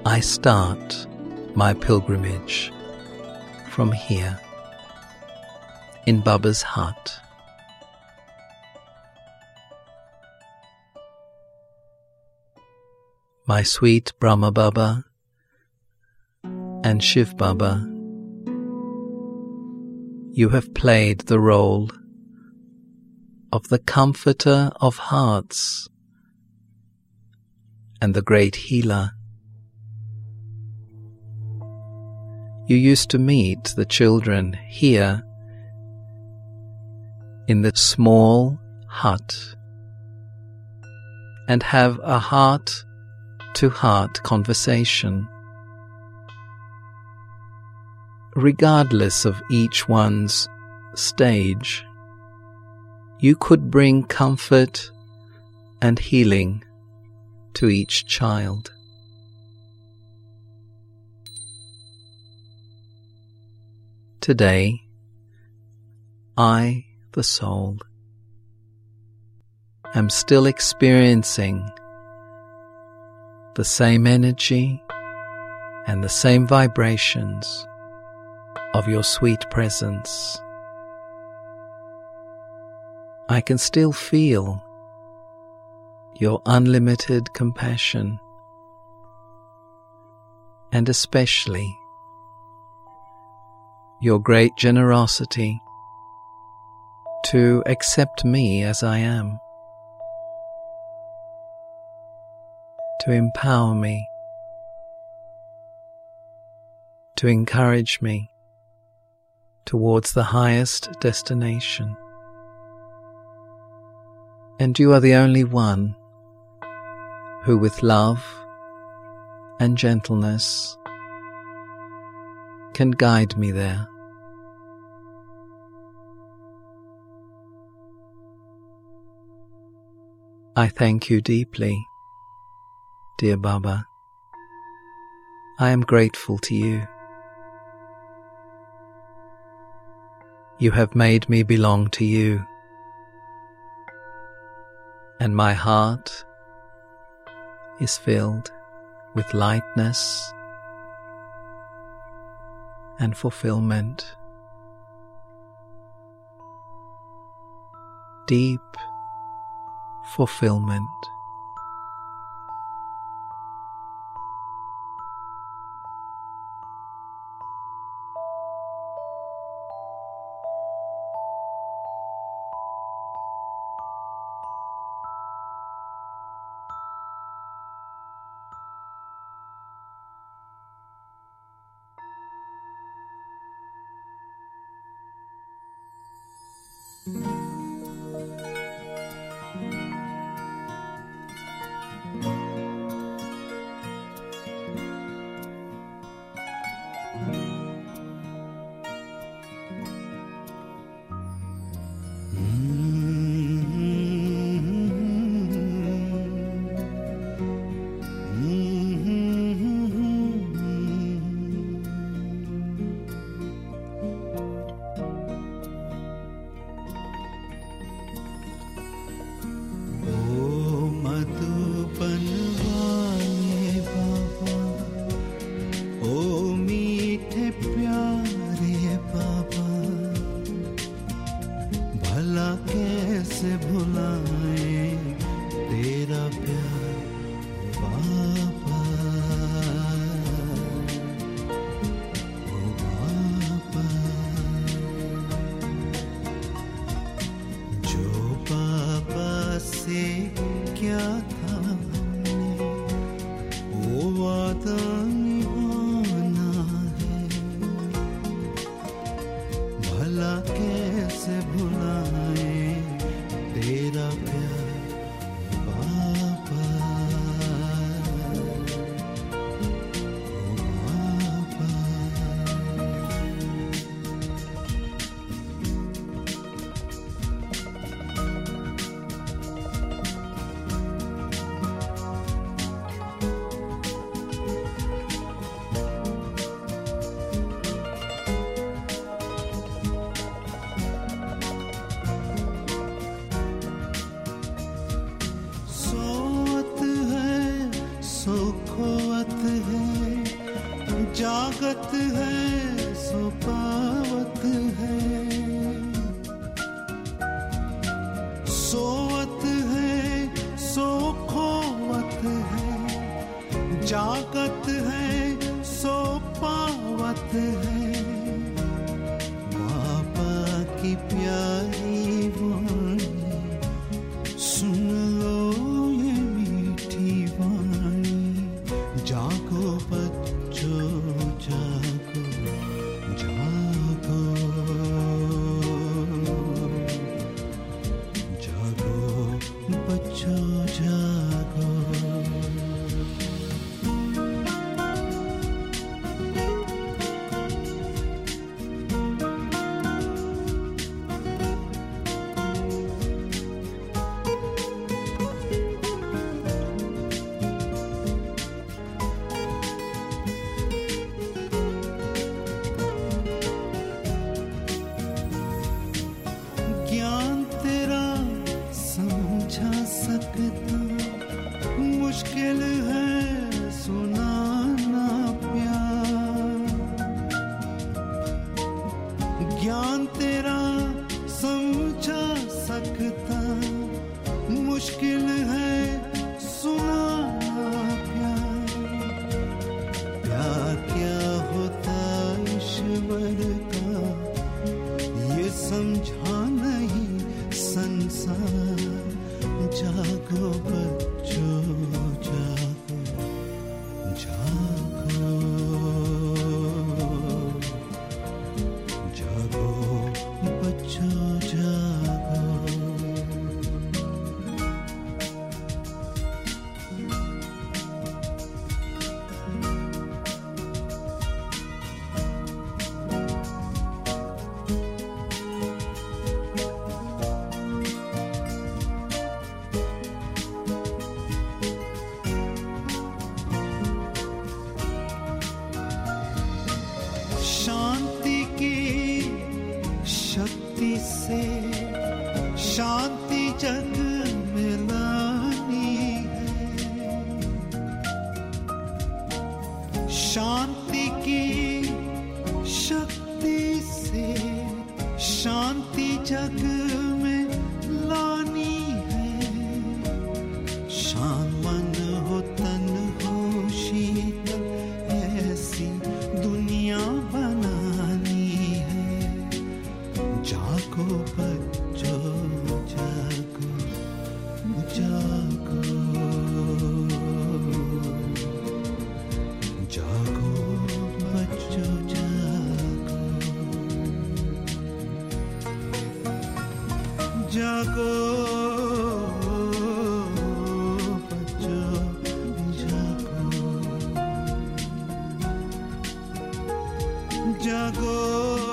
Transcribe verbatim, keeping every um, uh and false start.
I start my pilgrimage from here in Baba's hut. My sweet Brahma Baba and Shiv Baba, you have played the role of the comforter of hearts and the great healer. You used to meet the children here in the small hut and have a heart-to-heart conversation. Regardless of each one's stage, you could bring comfort and healing to each child. Today, I, the soul, am still experiencing the same energy and the same vibrations of your sweet presence. I can still feel your unlimited compassion, and especially your great generosity to accept me as I am, to empower me, to encourage me towards the highest destination. And you are the only one who, with love and gentleness, can guide me there. I thank you deeply, dear Baba. I am grateful to you. You have made me belong to you, and my heart is filled with lightness and fulfillment. Deep fulfillment. जागत है सो पावत है, सोवत है सो खोवत है, जागत है सो पावत है। बाबा की प्यारी वाणी सुन लो ये मीठी वाणी, जागो बच्चों जागो जागो जागो बच्चों जागो। ज्ञान तेरा समझा सकता मुश्किल है सुनाना प्यार, ज्ञान तेरा समझा सकता मुश्किल है सुनाना प्यार। प्यार क्या होता ईश्वर का ये समझा नहीं संसार, जागो बच्चों जागो जागो जागो बच्चों जागो। शांति की शक्ति से शांति जग में लानी है, शांति की शक्ति से शांति जग में लानी है। शांत मन हो तन हो शीतल ऐसी दुनिया बनानी है, जागो बच्चों जागो जागो जागो बच्चों जागो जागो बच्चों जागो जागो।